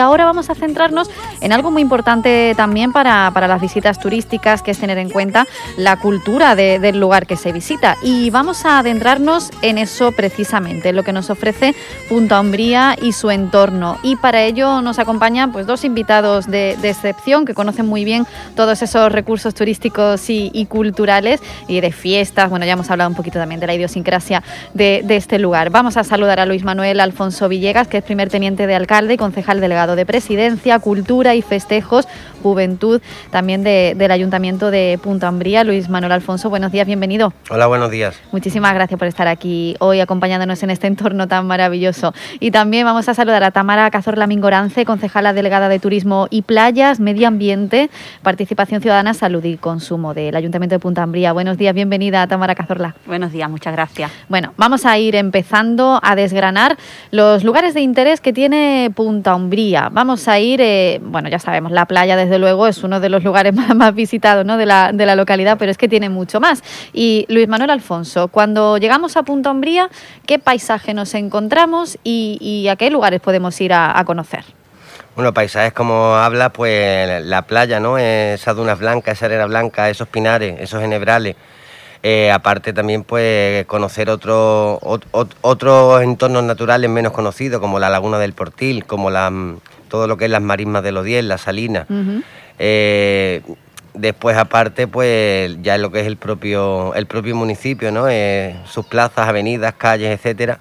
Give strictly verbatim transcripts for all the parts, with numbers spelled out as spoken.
Ahora vamos a centrarnos en algo muy importante también para, para las visitas turísticas, que es tener en cuenta la cultura de, del lugar que se visita. Y vamos a adentrarnos en eso precisamente, en lo que nos ofrece Punta Umbría y su entorno. Y para ello nos acompañan pues, dos invitados de, de excepción que conocen muy bien todos esos recursos turísticos y, y culturales y de fiestas. Bueno, ya hemos hablado un poquito también de la idiosincrasia de, de este lugar. Vamos a saludar a Luis Manuel Alfonso Villegas, que es primer teniente de alcalde y concejal delegado de Presidencia, Cultura y Festejos, Juventud, también de, del Ayuntamiento de Punta Umbría. Luis Manuel Alfonso, buenos días, bienvenido. Hola, buenos días. Muchísimas gracias por estar aquí hoy acompañándonos en este entorno tan maravilloso. Y también vamos a saludar a Tamara Cazorla Mingorance, concejala delegada de Turismo y Playas, Medio Ambiente, Participación Ciudadana, Salud y Consumo del Ayuntamiento de Punta Umbría. Buenos días, bienvenida, Tamara Cazorla. Buenos días, muchas gracias. Bueno, vamos a ir empezando a desgranar los lugares de interés que tiene Punta Umbría. Vamos a ir, eh, bueno, ya sabemos, la playa desde luego es uno de los lugares más, más visitados, ¿no?, de la, de la localidad, pero es que tiene mucho más. Y Luis Manuel Alfonso, cuando llegamos a Punta Umbría, ¿qué paisaje nos encontramos y, y a qué lugares podemos ir a, a conocer? Bueno, paisajes como habla, pues la playa, ¿no?, esas dunas blancas, esa arena blanca, esos pinares, esos enebrales. Eh, aparte también pues conocer otro, ot, ot, otros entornos naturales menos conocidos, como la Laguna del Portil, como la, todo lo que es las marismas del Odiel, la Salina. Uh-huh. eh, después aparte pues ya lo que es el propio, el propio municipio, ¿no?, eh, sus plazas, avenidas, calles, etcétera.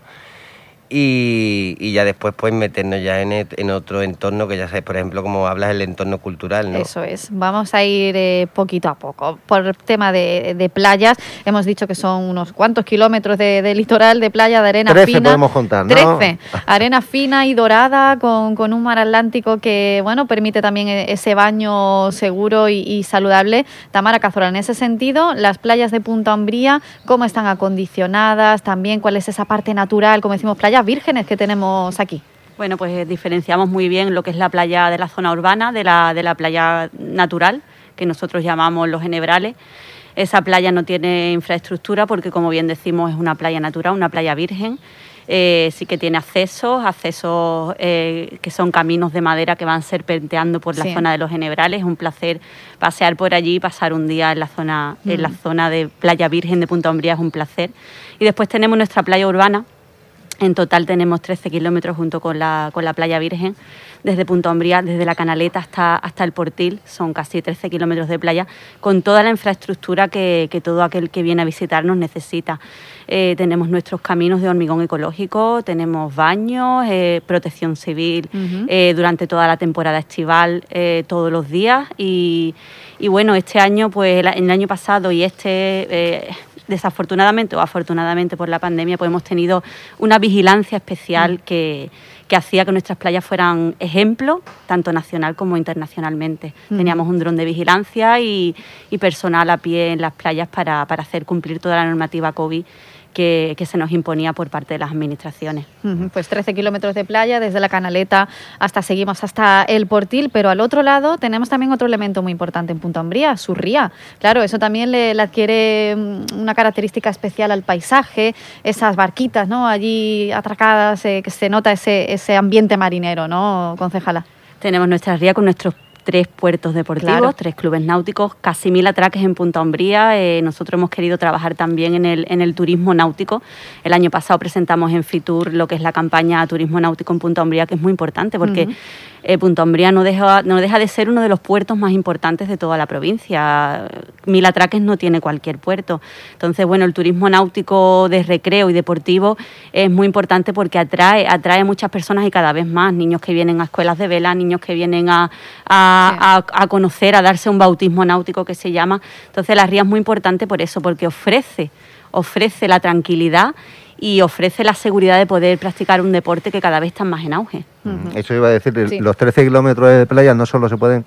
Y, y ya después pues meternos ya en, en otro entorno que ya sabes, por ejemplo, como hablas, el entorno cultural, ¿no? Eso es, vamos a ir eh, poquito a poco. Por tema de, de playas, hemos dicho que son unos cuantos kilómetros de, de litoral, de playa, de arena trece fina. podemos contar, ¿no? trece, arena fina y dorada con, con un mar Atlántico que, bueno, permite también ese baño seguro y, y saludable. Tamara Cazorla, en ese sentido, las playas de Punta Umbría, ¿cómo están acondicionadas? También, ¿cuál es esa parte natural, como decimos, playas vírgenes que tenemos aquí? Bueno, pues diferenciamos muy bien lo que es la playa de la zona urbana de la, de la playa natural, que nosotros llamamos los enebrales. Esa playa no tiene infraestructura porque, como bien decimos, es una playa natural, una playa virgen. Eh, sí que tiene accesos, accesos eh, que son caminos de madera que van serpenteando por la sí. zona de los enebrales. Es un placer pasear por allí y pasar un día en la zona, mm. en la zona de playa virgen de Punta Umbría, es un placer. Y después tenemos nuestra playa urbana. En total tenemos trece kilómetros junto con la, con la playa Virgen, desde Punta Umbría, desde la Canaleta hasta, hasta el Portil, son casi trece kilómetros de playa, con toda la infraestructura que, que todo aquel que viene a visitarnos necesita. Eh, tenemos nuestros caminos de hormigón ecológico, tenemos baños, eh, protección civil uh-huh. eh, durante toda la temporada estival, eh, todos los días. Y, y bueno, este año, pues el, el año pasado y este... Eh, desafortunadamente o afortunadamente por la pandemia, pues hemos tenido una vigilancia especial mm. que, que hacía que nuestras playas fueran ejemplo, tanto nacional como internacionalmente. Mm. Teníamos un dron de vigilancia y, y personal a pie en las playas para, para hacer cumplir toda la normativa COVID que, que se nos imponía por parte de las administraciones. Uh-huh. Pues trece kilómetros de playa, desde la Canaleta hasta seguimos hasta el Portil, pero al otro lado tenemos también otro elemento muy importante en Punta Umbría, su ría. Claro, eso también le, le adquiere una característica especial al paisaje, esas barquitas, ¿no?, allí atracadas, eh, que se nota ese, ese ambiente marinero, ¿no, concejala? Tenemos nuestra ría con nuestros tres puertos deportivos, claro. tres clubes náuticos, casi mil atraques en Punta Umbría. Eh, nosotros hemos querido trabajar también en el, en el turismo náutico. El año pasado presentamos en Fitur lo que es la campaña Turismo Náutico en Punta Umbría, que es muy importante porque uh-huh. eh, Punta Umbría no deja, no deja de ser uno de los puertos más importantes de toda la provincia. Mil atraques no tiene cualquier puerto. Entonces, bueno, el turismo náutico de recreo y deportivo es muy importante porque atrae, atrae a muchas personas y cada vez más. Niños que vienen a escuelas de vela, niños que vienen a, a, sí. a, a conocer, a darse un bautismo náutico que se llama. Entonces, la ría es muy importante por eso, porque ofrece, ofrece la tranquilidad y ofrece la seguridad de poder practicar un deporte que cada vez está más en auge. Uh-huh. Eso iba a decir, sí. los trece kilómetros de playa no solo se pueden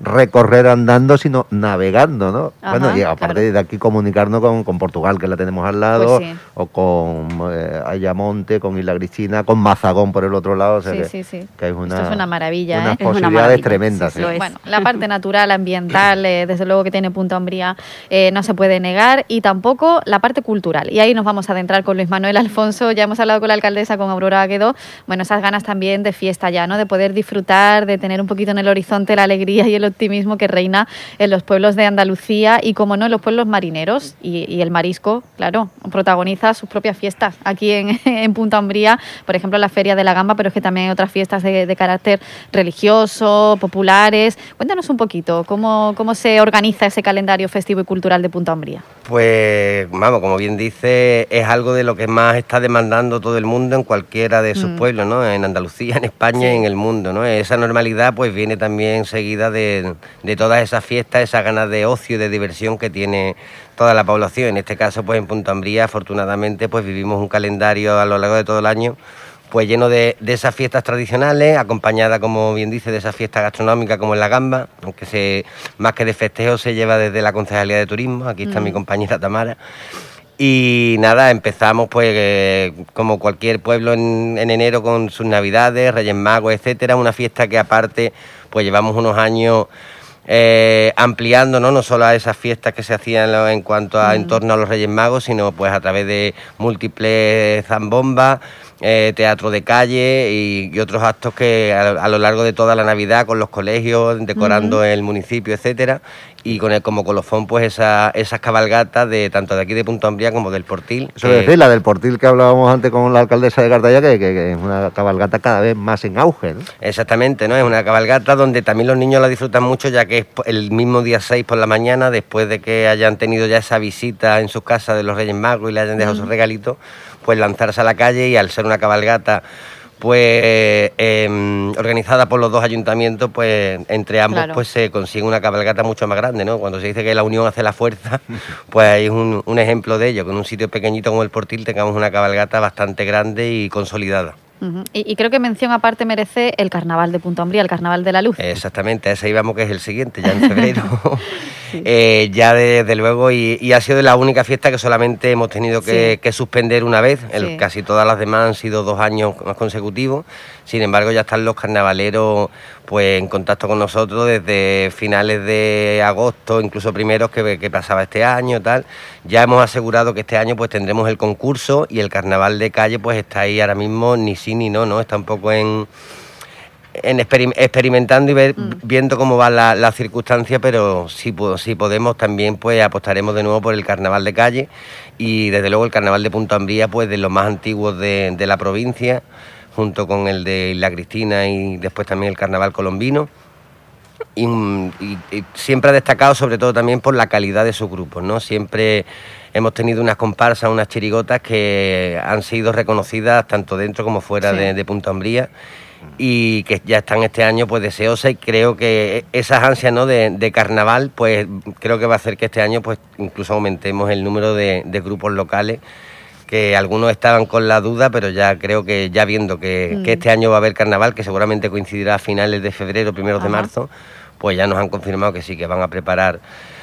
recorrer andando, sino navegando, ¿no? Ajá, bueno, y aparte claro. de aquí comunicarnos con, con Portugal, que la tenemos al lado, Pues sí. o con eh, Ayamonte, con Isla Cristina, con Mazagón por el otro lado, o sea Sí, que, sí, sí. que es una, Esto es una maravilla, unas ¿eh? Es una posibilidades maravilla, tremendas. sí, ¿eh? lo es. Bueno, la parte natural, ambiental, eh, desde luego que tiene Punta Umbría, eh, no se puede negar, y tampoco la parte cultural. Y ahí nos vamos a adentrar con Luis Manuel Alfonso. Ya hemos hablado con la alcaldesa, con Aurora Aguedo. Bueno, esas ganas también de fiesta ya, ¿no? De poder disfrutar, de tener un poquito en el horizonte la alegría y el optimismo que reina en los pueblos de Andalucía y, como no, en los pueblos marineros. Y, y el marisco, claro, protagoniza sus propias fiestas aquí en, en Punta Umbría, por ejemplo, la Feria de la Gamba, pero es que también hay otras fiestas de, de carácter religioso, populares. Cuéntanos un poquito, ¿cómo, cómo se organiza ese calendario festivo y cultural de Punta Umbría? Pues, vamos, como bien dice, es algo de lo que más está demandando todo el mundo en cualquiera de sus Mm. pueblos, ¿no? En Andalucía, en España Sí. y en el mundo, ¿no? Esa normalidad pues viene también seguida de, de todas esas fiestas, esas ganas de ocio y de diversión que tiene toda la población. En este caso, pues en Punta Umbría, afortunadamente, pues vivimos un calendario a lo largo de todo el año pues lleno de, de esas fiestas tradicionales, acompañada, como bien dice, de esas fiestas gastronómicas como en la Gamba, aunque se, más que de festejo se lleva desde la Concejalía de Turismo. Aquí está Mm. mi compañera Tamara. Y nada, empezamos pues eh, como cualquier pueblo en, en enero con sus navidades, Reyes Magos, etcétera, una fiesta que aparte pues llevamos unos años eh, ampliando, ¿no? No solo a esas fiestas que se hacían en, lo- en cuanto a Mm. en torno a los Reyes Magos, sino pues a través de múltiples zambombas, eh, teatro de calle y, y otros actos que a, a lo largo de toda la Navidad con los colegios, decorando Ujú. el municipio, etcétera, y con el como colofón pues esa, esas cabalgatas de tanto de aquí de Punta Umbría como del Portil. Eso que- es decir, la del Portil que hablábamos antes con la alcaldesa de Cartaya, que, que- que es una cabalgata cada vez más en auge, ¿no? Exactamente, ¿no? Es una cabalgata donde también los niños la disfrutan mucho, ya que es po- el mismo día seis por la mañana, después de que hayan tenido ya esa visita en sus casas de los Reyes Magos y le hayan dejado sus regalitos, pues lanzarse a la calle, y al ser una cabalgata pues eh, organizada por los dos ayuntamientos, pues entre ambos Claro. pues se consigue una cabalgata mucho más grande, ¿no? Cuando se dice que la unión hace la fuerza, pues hay un, un ejemplo de ello, que en un sitio pequeñito como el Portil tengamos una cabalgata bastante grande y consolidada. Ujú. Y, y creo que mención aparte merece el Carnaval de Punta Umbría, el Carnaval de la Luz. Exactamente, a ese íbamos, que es el siguiente, ya en febrero. Eh, ya desde luego, y, y ha sido la única fiesta que solamente hemos tenido que, Sí. que suspender una vez. El, Sí. Casi todas las demás han sido dos años más consecutivos. Sin embargo, ya están los carnavaleros pues en contacto con nosotros desde finales de agosto, incluso primeros que, que pasaba este año, tal. Ya hemos asegurado que este año pues tendremos el concurso, y el carnaval de calle pues está ahí ahora mismo, ni sí ni no, ¿no? Está un poco en... en experim- experimentando y ver- Mm. viendo cómo va la, la circunstancia, pero si, po- si podemos también pues apostaremos de nuevo por el carnaval de calle, y desde luego el carnaval de Punta Umbría, pues de los más antiguos de, de la provincia, junto con el de Isla Cristina y después también el carnaval colombino. Y, y- y siempre ha destacado sobre todo también por la calidad de sus grupos, ¿no? Siempre hemos tenido unas comparsas, unas chirigotas que han sido reconocidas tanto dentro como fuera Sí. de, de Punta Umbría, y que ya están este año pues deseosas, y creo que esas ansias, ¿no? de, de carnaval, pues creo que va a hacer que este año pues incluso aumentemos el número de, de grupos locales, que algunos estaban con la duda, pero ya creo que ya viendo que, Mm. que este año va a haber carnaval, que seguramente coincidirá a finales de febrero, primeros de Ajá. marzo, pues ya nos han confirmado que sí, que van a preparar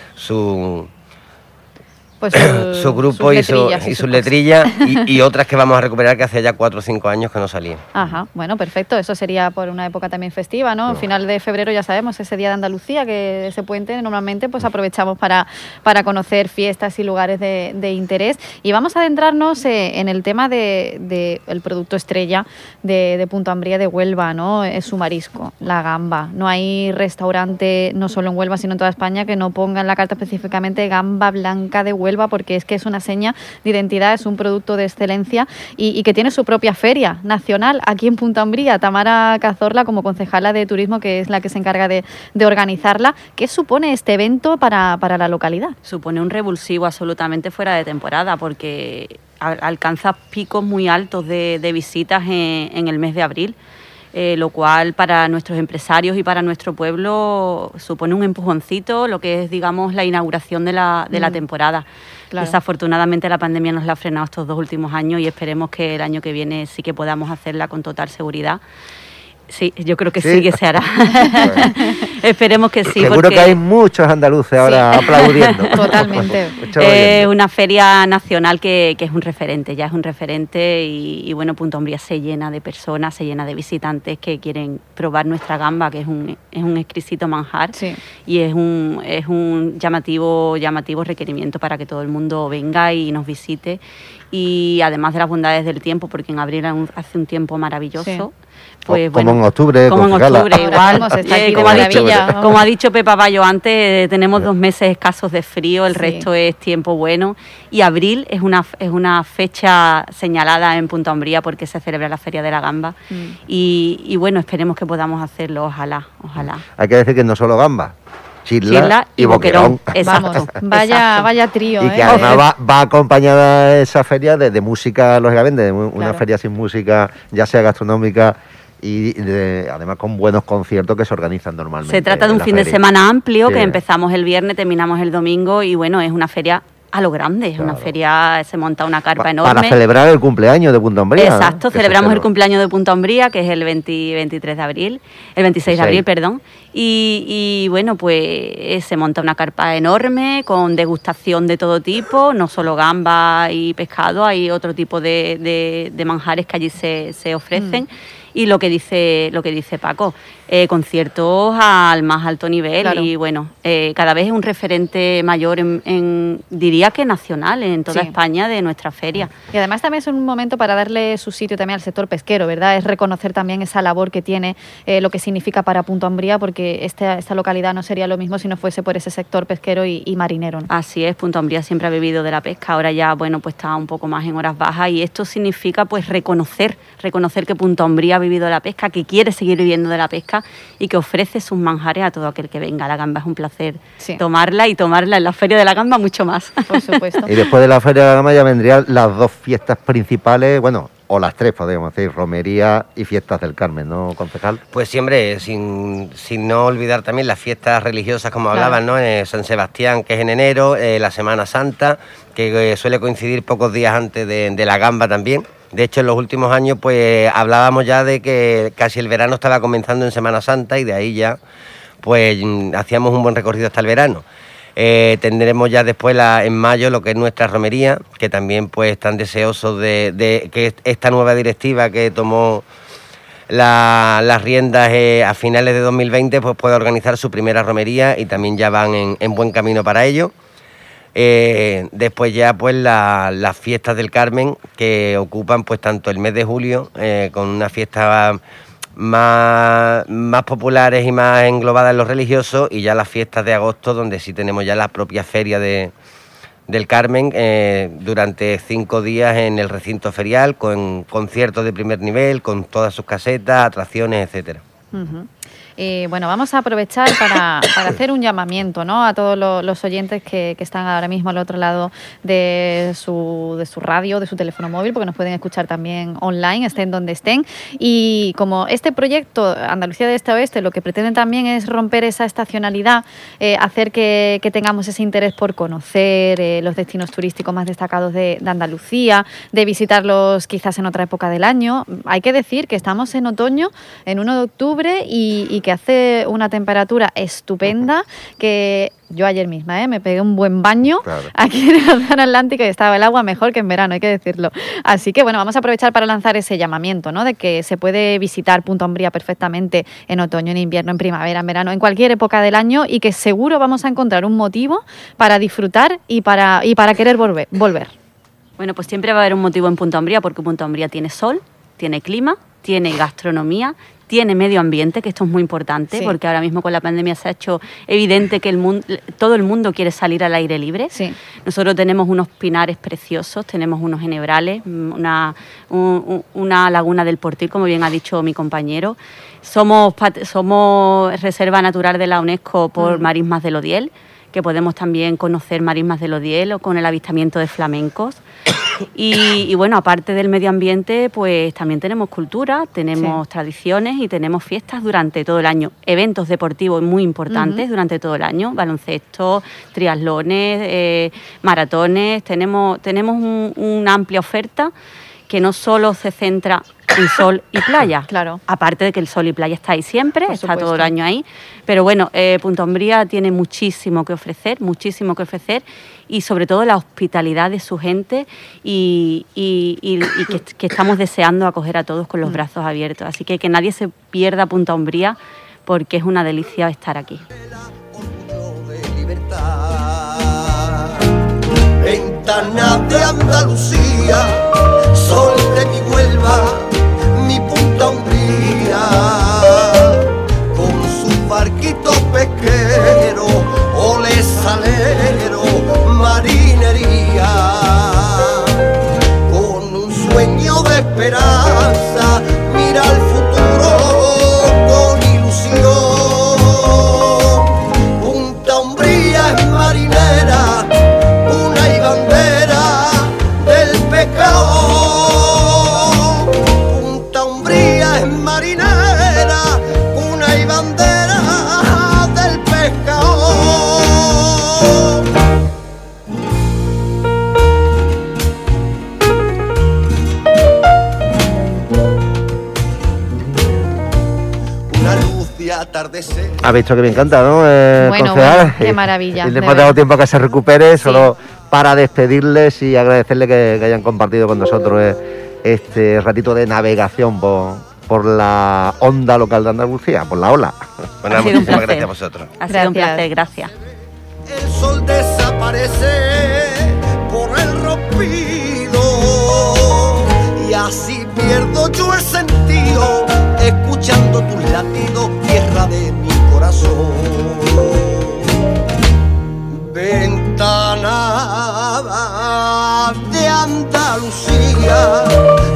su, Pues su, su grupo sus y, su, letrillas y sus sus cosas. letrillas, y, y otras que vamos a recuperar que hace ya cuatro o cinco años que no salían. Ajá, bueno, perfecto. Eso sería por una época también festiva, ¿no? Final de febrero, ya sabemos, ese día de Andalucía, que ese puente normalmente pues aprovechamos para, para conocer fiestas y lugares de, de interés. Y vamos a adentrarnos eh, en el tema de, de el producto estrella de, de Punta Umbría de Huelva, ¿no? Es su marisco, la gamba. No hay restaurante, no solo en Huelva, sino en toda España, que no ponga en la carta específicamente gamba blanca de Huelva, porque es que es una seña de identidad, es un producto de excelencia, y, y que tiene su propia feria nacional aquí en Punta Umbría. Tamara Cazorla, como concejala de turismo, que es la que se encarga de, de organizarla, ¿qué supone este evento para, para la localidad? Supone un revulsivo absolutamente fuera de temporada, porque al- alcanza picos muy altos de, de visitas en, en el mes de abril, eh, lo cual para nuestros empresarios y para nuestro pueblo supone un empujoncito, lo que es, digamos, la inauguración de la, de la Mm. temporada. Claro. Desafortunadamente la pandemia nos la ha frenado estos dos últimos años, y esperemos que el año que viene sí que podamos hacerla con total seguridad. Sí, yo creo que sí, sí que se hará. Bueno. Esperemos que sí. Seguro porque... que hay muchos andaluces ahora sí. aplaudiendo. Totalmente. Es eh, una feria nacional que, que es un referente, ya es un referente y, y bueno, Punta Umbría se llena de personas, se llena de visitantes que quieren probar nuestra gamba, que es un, es un exquisito manjar sí. y es un, es un llamativo, llamativo requerimiento para que todo el mundo venga y nos visite. Y además de las bondades del tiempo, porque en abril hace un tiempo maravilloso. Sí. Pues, como bueno, en octubre, como en octubre igual. Está aquí eh, como, ha dicho, como ha dicho Pepa Bayo antes, eh, tenemos dos meses escasos de frío, el sí. resto es tiempo bueno. Y abril es una es una fecha señalada en Punta Umbría porque se celebra la Feria de la Gamba. Mm. Y, y bueno, esperemos que podamos hacerlo, ojalá, ojalá. Hay que decir que no solo gamba. Chirla, Chirla y, y boquerón. boquerón. Exacto. Vamos, vaya, Exacto. vaya trío. Y que ¿eh? además va, va acompañada esa feria de, de música, lógicamente, de una claro. feria sin música, ya sea gastronómica y de, además con buenos conciertos que se organizan normalmente. Se trata de un fin feria. de semana amplio sí. que empezamos el viernes, terminamos el domingo y bueno, es una feria a lo grande, es claro. una feria, se monta una carpa pa enorme. Para celebrar el cumpleaños de Punta Umbría. Exacto, ¿no? celebramos el cumpleaños de Punta Umbría, que es el veinte, veintitrés de abril, el veintiséis de abril, perdón. Y, y bueno, pues se monta una carpa enorme con degustación de todo tipo, no solo gamba y pescado, hay otro tipo de, de, de manjares que allí se, se ofrecen. Mm. Y lo que dice lo que dice Paco, eh, conciertos al más alto nivel claro. y bueno, eh, cada vez es un referente mayor, en, en diría que nacional, en toda sí. España de nuestra feria. Y además también es un momento para darle su sitio también al sector pesquero, ¿verdad? Es reconocer también esa labor que tiene, eh, lo que significa para Punta Umbría, porque esta, esta localidad no sería lo mismo si no fuese por ese sector pesquero y, y marinero, ¿no? Así es, Punta Umbría siempre ha vivido de la pesca, ahora ya, bueno, pues está un poco más en horas bajas y esto significa pues reconocer, reconocer que Punta Umbría ha vivido de la pesca, que quiere seguir viviendo de la pesca y que ofrece sus manjares a todo aquel que venga. La gamba es un placer sí. tomarla y tomarla en la Feria de la Gamba mucho más. Por supuesto. Y después de la Feria de la Gamba ya vendrían las dos fiestas principales, bueno, o las tres podríamos decir, romería y fiestas del Carmen, ¿no, concejal? Pues siempre, sin, sin no olvidar también las fiestas religiosas, como claro. hablaban, ¿no? Eh, San Sebastián, que es en enero, eh, la Semana Santa, que eh, suele coincidir pocos días antes de, de la Gamba también. De hecho, en los últimos años, pues hablábamos ya de que casi el verano estaba comenzando en Semana Santa y de ahí ya, pues hacíamos un buen recorrido hasta el verano. Eh, tendremos ya después la, en mayo lo que es nuestra romería, que también pues están deseosos de, de que esta nueva directiva que tomó la, las riendas eh, a finales de dos mil veinte, pues pueda organizar su primera romería y también ya van en, en buen camino para ello. Eh, después ya pues la, las fiestas del Carmen, que ocupan pues tanto el mes de julio eh, con una fiesta más, más populares y más englobadas en lo religioso, y ya las fiestas de agosto, donde sí tenemos ya la propia feria de, del Carmen eh, durante cinco días en el recinto ferial, con conciertos de primer nivel, con todas sus casetas, atracciones, etcétera. Uh-huh. Eh, bueno, vamos a aprovechar para, para hacer un llamamiento, ¿no?, a todos los, los oyentes que, que están ahora mismo al otro lado de su, de su radio, de su teléfono móvil, porque nos pueden escuchar también online, estén donde estén. Y como este proyecto Andalucía de Este a Oeste lo que pretende también es romper esa estacionalidad, eh, hacer que, que tengamos ese interés por conocer eh, los destinos turísticos más destacados de, de Andalucía, de visitarlos quizás en otra época del año. Hay que decir que estamos en otoño, en uno de octubre, y, y que hace una temperatura estupenda, que yo ayer misma ¿eh? me pegué un buen baño claro. aquí en el Océano Atlántico y estaba el agua mejor que en verano, hay que decirlo. Así que bueno, vamos a aprovechar para lanzar ese llamamiento, ¿no?, de que se puede visitar Punta Umbría perfectamente en otoño, en invierno, en primavera, en verano, en cualquier época del año, y que seguro vamos a encontrar un motivo para disfrutar y para, y para querer volver, volver. Bueno, pues siempre va a haber un motivo en Punta Umbría, porque Punta Umbría tiene sol, tiene clima, tiene gastronomía, tiene medio ambiente, que esto es muy importante, sí. porque ahora mismo con la pandemia se ha hecho evidente que el mundo, todo el mundo quiere salir al aire libre. Sí. Nosotros tenemos unos pinares preciosos, tenemos unos enebrales, una, un, una laguna del Portil, como bien ha dicho mi compañero. Somos, somos reserva natural de la UNESCO por mm. marismas del Odiel, que podemos también conocer marismas del Odiel o con el avistamiento de flamencos. Y, y bueno, aparte del medio ambiente, pues también tenemos cultura, tenemos sí. tradiciones y tenemos fiestas durante todo el año. Eventos deportivos muy importantes uh-huh. durante todo el año, baloncesto, triatlones, eh, maratones. Tenemos, tenemos un, una amplia oferta que no solo se centra en sol y playa, claro. aparte de que el sol y playa está ahí siempre, Por está supuesto. todo el año ahí, pero bueno, eh, Punta Umbría tiene muchísimo que ofrecer, muchísimo que ofrecer, y sobre todo la hospitalidad de su gente, y, y, y, y que, que estamos deseando acoger a todos con los brazos abiertos, así que que nadie se pierda Punta Umbría, porque es una delicia estar aquí. Ventana de Andalucía, sol de mi Huelva, mi Punta Umbría, con su barquito pesquero, ole salero, marinería, con un sueño de esperanza, mira al futuro con ilusión. Punta Umbría es marinera, Punta Umbría es marinera, cuna y bandera del pescado. Una luz de atardecer. Ha visto que me encanta, ¿no? Eh, Bueno, concejal? bueno, qué maravilla, Y le de hemos verdad. dado tiempo a que se recupere, Sí. solo para despedirles y agradecerle que, que hayan compartido con nosotros eh, este ratito de navegación por, por la onda local de Andalucía, por la ola. Bueno, Ha sido un muchísimas placer. gracias a vosotros. Ha sido un Gracias. placer, gracias. El sol desaparece por el rompido y así pierdo yo el sentido escuchando tus latidos, tierra de mi corazón. Ventana de Andalucía,